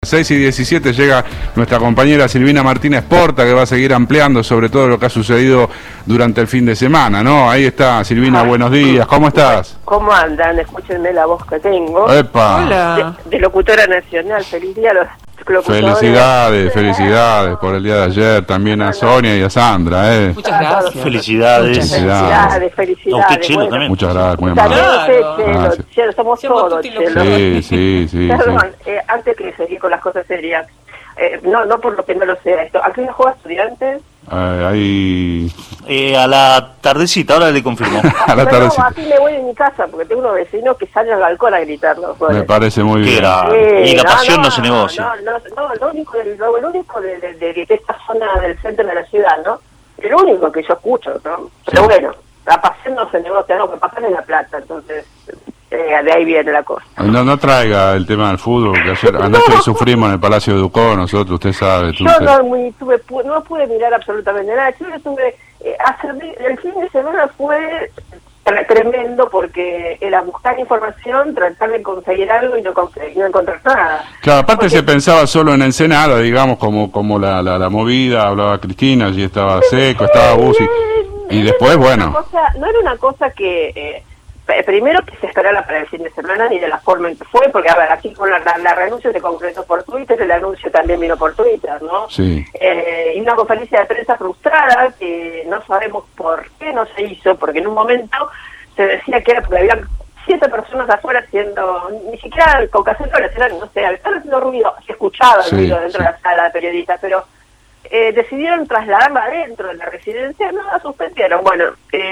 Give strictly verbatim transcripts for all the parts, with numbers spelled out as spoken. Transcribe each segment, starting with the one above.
seis y diecisiete llega nuestra compañera Silvina Martínez Porta, que va a seguir ampliando sobre todo lo que ha sucedido durante el fin de semana, ¿no? Ahí está, Silvina, buenos días, ¿cómo estás? ¿Cómo andan? Escúchenme la voz que tengo. ¡Epa! Hola. De, de locutora nacional, feliz día a los locutores. Felicidades, felicidades por el día de ayer, también a Sonia y a Sandra, ¿eh? Muchas gracias. Felicidades. Muchas felicidades, felicidades. A usted, Chelo, bueno, también. Muchas gracias, muy También amable. usted, Chelo, Gracias. Chelo, somos Somos todos, tutti Chelo. Sí, sí, sí, Perdón, sí. eh, antes que seguir con las cosas serias, eh, no, no por lo que no lo sea esto, ¿a qué hora juega Estudiantes? Eh, ahí... Eh, a la tardecita, ahora le confirmo. A la No, tarde no, sí. así me voy de mi casa, porque tengo unos vecinos que salen al balcón a gritar los Me goles. parece muy Qué bien. grave. Y la pasión no se negocia. No, no, no, lo único, de, lo, lo único de, de, de, de esta zona del centro de la ciudad, ¿no? El único que yo escucho, ¿no? Pero Sí. bueno, la pasión no se negocia, no, que pasan en La Plata, entonces eh, de ahí viene la cosa. No, no traiga el tema del fútbol, que ayer anoche sufrimos en el Palacio de Ducó, nosotros, usted sabe. Yo entonces- no, muy, tuve, pu- no pude mirar absolutamente nada. Yo tuve, eh, hacer, el fin de semana fue tre- tremendo porque era buscar información, tratar de conseguir algo y no, conseguir, no encontrar nada. Claro, aparte Porque- se pensaba solo en Ensenada, digamos, como como la, la, la movida, hablaba Cristina, allí estaba Seco, estaba Bussi, y no después, era una bueno, cosa- no era una cosa que, eh, p- primero que se esperara para el fin de semana, ni de la forma en que fue, porque, a ver, aquí con la, la, la renuncia se concretó por Twitter, el anuncio también vino por Twitter, ¿no? sí, Eh, y una conferencia de prensa frustrada que no sabemos por qué no se hizo, porque en un momento se decía que era porque había siete personas afuera haciendo, ni siquiera caucasadores, eran, no sé, estaban haciendo ruido, se escuchaba el Sí, ruido dentro sí. de la sala de periodistas, pero eh, decidieron trasladarla adentro de la residencia, no la suspendieron. Bueno,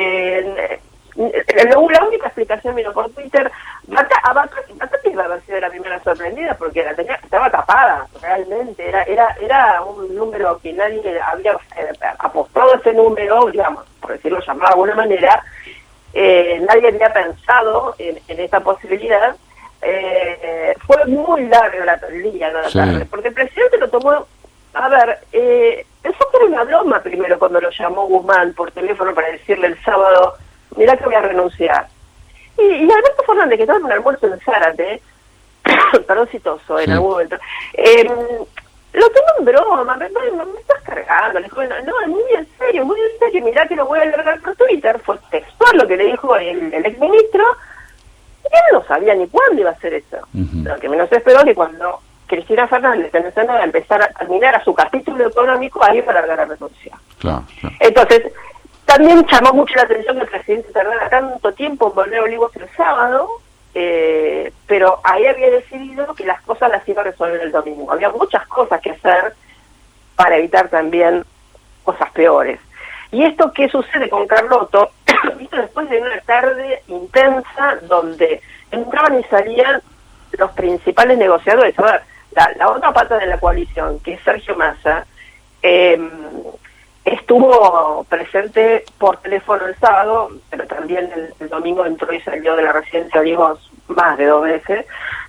eh, eh, la única explicación vino por Twitter. Bata- Bata- Batati iba a haber sido la primera sorprendida porque la tenía, estaba tapada, realmente. Era era era un número que nadie había eh, apostado a ese número, digamos, por decirlo llamado de alguna manera. Eh, nadie había pensado en, en esta posibilidad. Eh, fue muy largo la el día, ¿no? la Sí. tarde, porque el presidente lo tomó. A ver, eh, pensó que era una broma primero cuando lo llamó Guzmán por teléfono para decirle el sábado, mirá que voy a renunciar. Y, y Alberto Fernández, que estaba en un almuerzo en Zárate, perdón si toso en Sí. algún momento, eh, lo tomó en broma, me, me, me estás cargando, le dijo, no, no, muy en serio, muy en serio, mirá que lo voy a alargar por Twitter, fue textual lo que le dijo el, el exministro, y él no sabía ni cuándo iba a hacer eso. Ujú. Lo que menos esperó que cuando Cristina Fernández en ese a empezar a terminar a su capítulo económico, ahí para largar la renuncia. claro, claro. Entonces, también llamó mucho la atención que el presidente tardara tanto tiempo en volver a Olivos el sábado, eh, pero ahí había decidido que las cosas las iba a resolver el domingo. Había muchas cosas que hacer para evitar también cosas peores. ¿Y esto qué sucede con Carlotto? Esto después de una tarde intensa donde entraban y salían los principales negociadores. A ver, la, la otra pata de la coalición, que es Sergio Massa, eh, estuvo presente por teléfono el sábado, pero también el, el domingo entró y salió de la residencia Olivos más de dos veces.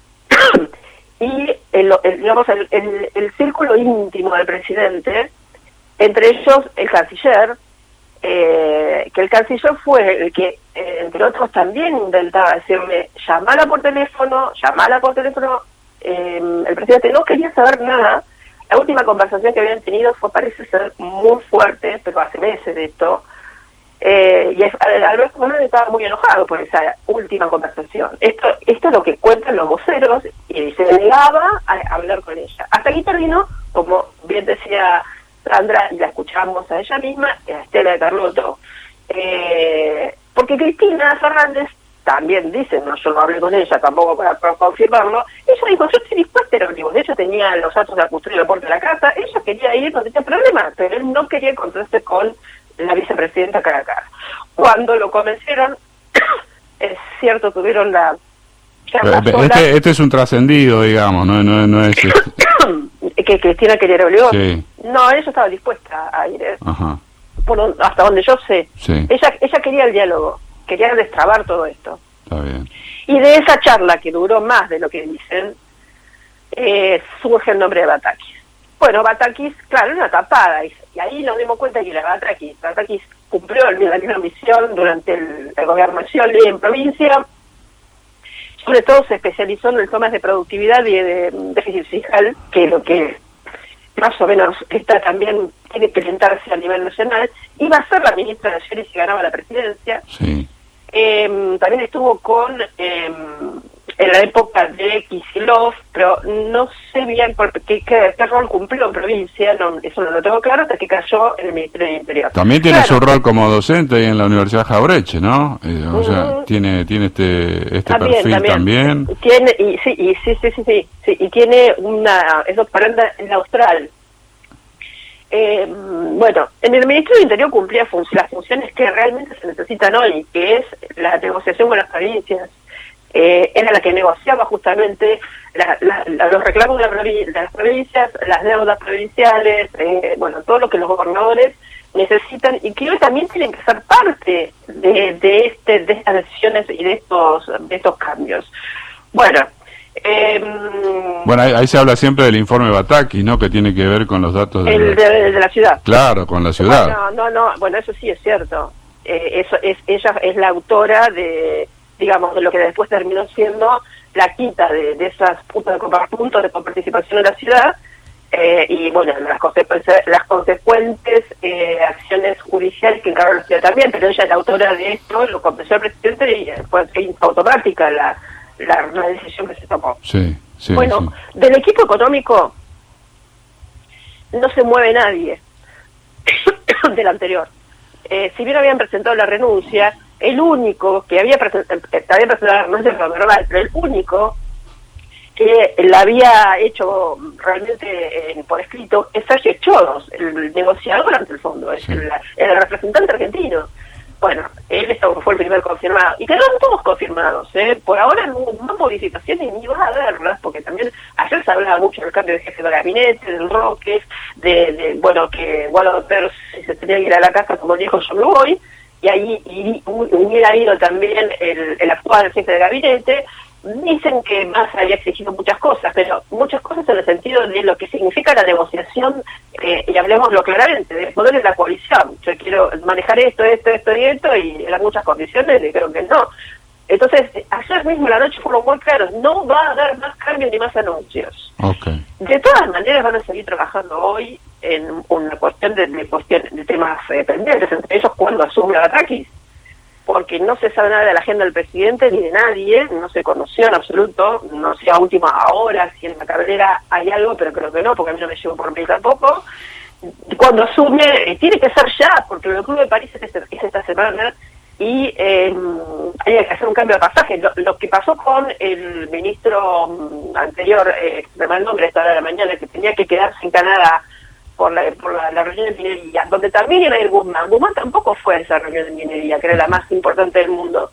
Y el, el, digamos el, el, el círculo íntimo del presidente, entre ellos el canciller, eh, que el canciller fue el que, eh, entre otros, también intentaba decirme, llamala por teléfono, llamala por teléfono. Eh, el presidente no quería saber nada. La última conversación que habían tenido fue, parece ser muy fuerte, pero hace meses de esto. Eh, y es, Alberto Fernández estaba muy enojado por esa última conversación. Esto, esto es lo que cuentan los voceros, y se negaba a hablar con ella. Hasta aquí terminó, como bien decía Sandra, y la escuchamos a ella misma, a Estela de Carlotto, eh, porque Cristina Fernández también dice, no, yo no hablé con ella tampoco para, para confirmarlo, ella dijo, yo estoy dispuesta a ir a Olivos. De hecho tenía los datos de la custodia de la puerta de la casa, ella quería ir, no tenía problema, pero él no quería encontrarse con la vicepresidenta cara a cara. Cuando lo convencieron, es cierto, tuvieron la charla Eh, sola, Este, este es un trascendido, digamos, no, no, no es... este- que Cristina quería ir a Olivos. Sí. No, ella estaba dispuesta a ir, eh, Ajá, por un- hasta donde yo sé. sí, Ella, ella quería el diálogo, quería destrabar todo esto. está bien. Y de esa charla, que duró más de lo que dicen, eh, surge el nombre de Batakis. Bueno, Batakis, claro, era una tapada, y, y ahí nos dimos cuenta que la Batakis, Batakis cumplió la misma misión durante el, el gobierno de Scioli en provincia. sobre todo se especializó en el temas de productividad y de déficit fiscal, que es lo que más o menos está también tiene que orientarse a nivel nacional. Iba a ser la ministra de ayer y se ganaba la presidencia. Sí. Eh, también estuvo con eh, en la época de Kicillof, pero no sé bien por qué, qué, qué rol cumplió en provincia, no, eso no lo tengo claro, hasta que cayó en el Ministerio del Interior. También tiene claro, su rol como docente ahí en la Universidad Jaureche, ¿no? Eh, o uh-huh. sea, tiene tiene este este también, perfil también. también. Tiene, y sí, y sí, sí, sí, sí, sí, y tiene una, es doctoranda en Austral. Eh, bueno, en el Ministerio del Interior cumplía fun- las funciones que realmente se necesitan hoy, que es la negociación con las provincias. Eh, era la que negociaba justamente la, la, la, los reclamos de, la provi- de las provincias, las deudas provinciales, eh, bueno, todo lo que los gobernadores necesitan y que hoy también tienen que ser parte de, de, este, de estas decisiones y de estos, de estos cambios. Bueno, Eh, bueno, ahí, ahí se habla siempre del informe Bataki, ¿no? Que tiene que ver con los datos de, el la... de, de la ciudad. Claro, con la ciudad. Bueno, no, no, bueno, eso sí es cierto. Eh, eso es ella es la autora de, digamos, de lo que después terminó siendo la quita de, de esas puntos de, puntos de coparticipación en la ciudad eh, y, bueno, las consecuencias, las consecuentes eh, acciones judiciales que encargó la ciudad también, pero ella es la autora de esto, lo compensó el presidente y fue automática la La, la decisión que se tomó. Sí, sí, bueno, sí. del equipo económico no se mueve nadie del anterior. Eh, si bien habían presentado la renuncia, el único que había, present eh, había presentado la renuncia fue verbal, pero el único que la había hecho realmente eh, por escrito es Sergio Chodos, el negociador ante el fondo, es sí. el, el representante argentino. Bueno, él fue el primer confirmado. Y quedaron todos confirmados, ¿eh? Por ahora no hubo más modificaciones ni va a haberlas, porque también ayer se hablaba mucho del cambio de jefe de gabinete, del Roques, de, de bueno, que Guado Pérez se tenía que ir a la casa como dijo yo me voy, y ahí y, hubiera ido también el, el actual jefe de gabinete. Dicen que más había exigido muchas cosas, pero muchas cosas en el sentido de lo que significa la negociación, eh, y hablemoslo claramente, de poder en la coalición. Yo quiero manejar esto, esto, esto y esto, y eran muchas condiciones, y creo que no. Entonces, ayer mismo la noche fueron muy claros, no va a haber más cambios ni más anuncios. Okay. De todas maneras van a seguir trabajando hoy en una cuestión de, de, cuestión, de temas eh, pendientes, entre ellos cuando asume la Batakis, porque no se sabe nada de la agenda del presidente ni de nadie, no se conoció en absoluto, no sé a última hora si en la carrera hay algo, pero creo que no, porque a mí no me llegó por mí tampoco. Cuando asume, eh, tiene que ser ya, porque el Club de París es, este, es esta semana y eh, hay que hacer un cambio de pasaje. Lo, lo que pasó con el ministro um, anterior, eh, de mal nombre, a esta hora de la mañana, que tenía que quedarse en Canadá por la, por la, la reunión de minería, donde también iba a ir Guzmán. Guzmán tampoco fue a esa reunión de minería, que era la más importante del mundo.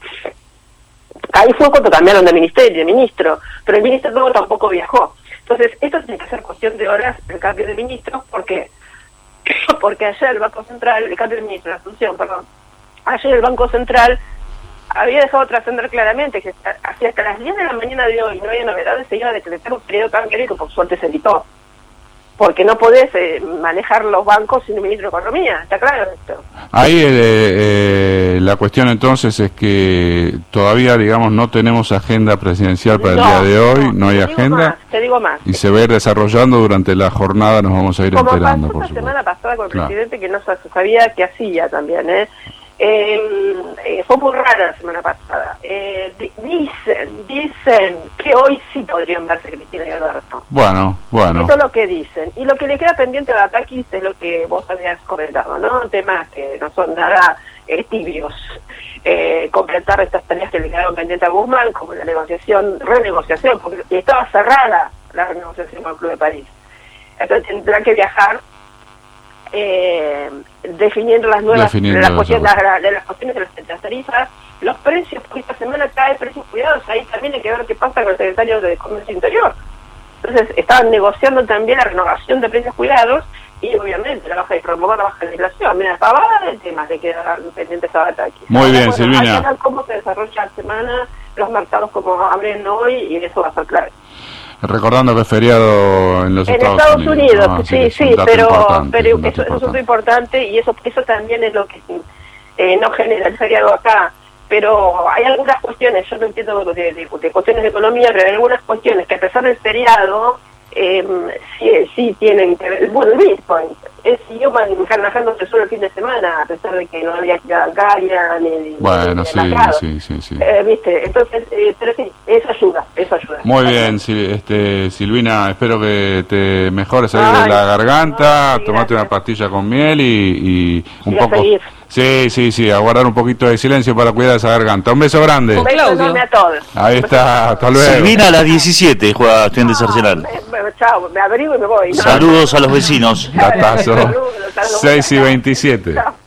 Ahí fue cuando cambiaron de ministerio, de ministro, pero el ministro nuevo tampoco viajó. Entonces, esto tiene que ser cuestión de horas, el cambio de ministro. ¿Por qué? Porque ayer el Banco Central, el cambio de ministro, la función, perdón, ayer el Banco Central había dejado trascender claramente que hacia hasta las diez de la mañana de hoy no había novedades, se iba a decretar un periodo cambiario que por suerte se evitó. Porque no podés eh, manejar los bancos sin un ministro de Economía, ¿está claro esto? Ahí eh, eh, la cuestión entonces es que todavía, digamos, no tenemos agenda presidencial para no, el día de hoy, no, no hay te agenda. Digo más, te digo más. Y se va a ir desarrollando durante la jornada, nos vamos a ir Como enterando. Como pasó la semana pasada con el claro. presidente, que no se sabía qué hacía también, ¿eh? Eh, eh, fue muy rara la semana pasada. Eh, dicen, dicen que hoy sí podrían verse Cristina y Alberto. Bueno, bueno. Eso es lo que dicen. Y lo que le queda pendiente a Batakis es lo que vos habías comentado, ¿no? Temas que no son nada eh, tibios. Eh, completar estas tareas que le quedaron pendientes a Guzmán, como la negociación, renegociación, porque estaba cerrada la renegociación con el Club de París. Entonces tendrán que viajar Eh, definiendo las nuevas definiendo las cuestiones, las, de las cuestiones de las, de las tarifas, los precios, porque esta semana cae precios cuidados, ahí también hay que ver qué pasa con el secretario de Comercio Interior. Entonces estaban negociando también la renovación de precios cuidados y obviamente la baja de promover la baja de inflación. Mira, pavada de temas de quedar pendientes a Bataki. Muy Ahora, bien, bueno, Silvina. Hay que ver cómo se desarrolla la semana, los mercados como abren hoy y eso va a ser clave. Recordando que es feriado en los en Estados, Estados Unidos, Unidos ¿no? sí, sí, pero, pero eso, eso es muy importante y eso eso también es lo que eh, no genera el feriado acá. pero hay algunas cuestiones, yo no entiendo de, de, de cuestiones de economía, pero hay algunas cuestiones que a pesar del feriado, eh, sí, sí tienen que ver. Bueno, el Bitcoin él siguió manejándose solo el fin de semana, a pesar de que no había actividad bancaria ni, bueno, ni sí, sí, sí, sí. Eh, ¿viste? Entonces, eh, pero sí, eso ayuda, eso ayuda. Muy bien, sí, este, Silvina, espero que te mejores ahí de la garganta, ay, sí, tomate gracias. una pastilla con miel y, y un Y a poco... seguir. Sí, sí, sí, a guardar un poquito de silencio para cuidar esa garganta. Un beso grande. Un beso enorme a todos. Ahí está, hasta luego. Silvina a las diecisiete juega Estudiantes Arsenal. Me, me, chao, me abrigo y me voy, ¿no? Saludos a los vecinos. Datazo. Saludos, saludos. seis y veintisiete. Chao.